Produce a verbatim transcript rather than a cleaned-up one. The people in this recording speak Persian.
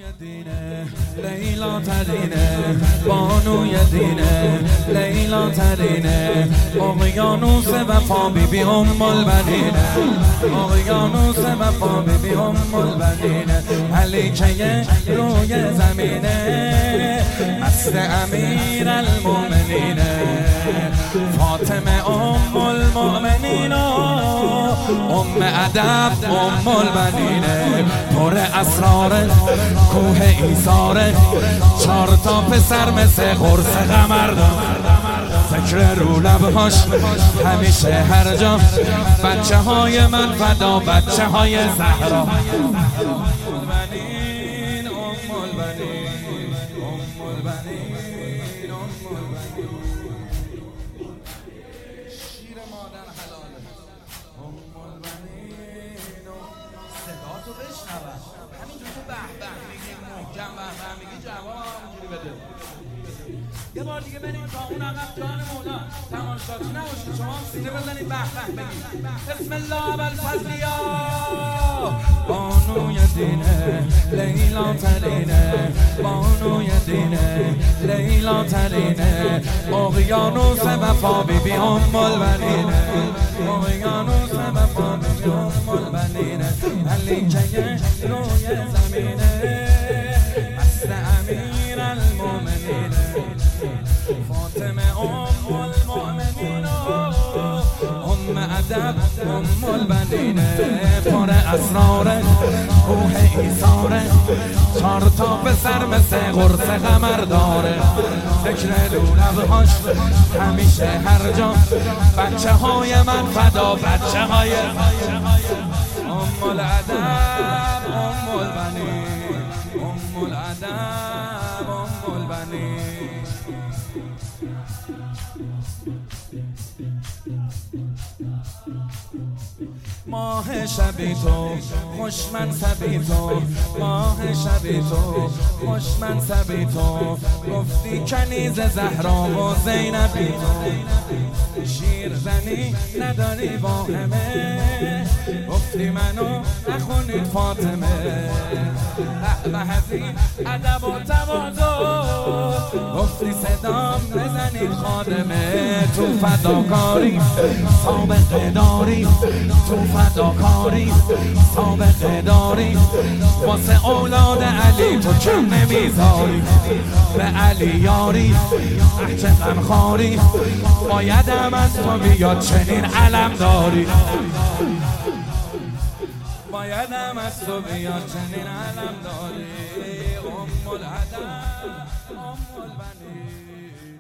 دینه لیلا ترینه بانوی دینه لیلا ترینه اقیانوس وفا بی بی ام البنینه اقیانوس وفا بی بی ام البنینه ملیکه روی زمینه مست امیر المؤمنینه فاطمه ام المؤمنین ام ادب ام البنینه پر اسرار کوه ایثاره چار تا پسر مثل قرص قمر فکر رو لبهاش همیشه هر جا بچه های من فدا بچه های زهرا ام البنین ام البنین ام البنین ام البنین شیر مادر حلاله ام البنین صدا تو بشنوه همینجور تو به به میگی محکم به به میگی جواب همونجوری بده یه بار دیگه بریم تا اون عقب جان مولا تماشاچی نباشید شما هم سینه بزنید به به بگید بسم الله ابوالفضلیا بانوی دینه لیلا ترینه بانوی دینه لیلا ترینه اقیانوس وفا بی بی ام البنینه اقیانوس وفا بی بی ام البنینه ملیکه روی زمینه مست امیر المؤمنینه فاطمه ام المؤمنین ام ادب ام البنینه پر اسرار کوه ایثاره چار تا پسر مثل قرص قمر داره فکر رو لبهاش همیشه هر جا بچه های من فدا بچه های ام الادب ام البنین ام الادب ام البنین ماه شبی تو خوش منصبی تو ماه شبی تو خوش منصبی تو گفتی کنیز زهرا و زینبی تو شیر زنی نداری واهمه گفتی منو نخونید فاطمه به هزین ادب و تواضع گفتی صدام بزنید خادمه تو فداکاری سابقه داری تو فداکاری سابقه داری واسه اولاد علی تو کم نمیذاری به علی یاری احچه غمخواری بایدم از تو بیاد چنین علم داری بایدم از تو بیاد چنین علم داری ام الادب ام البنین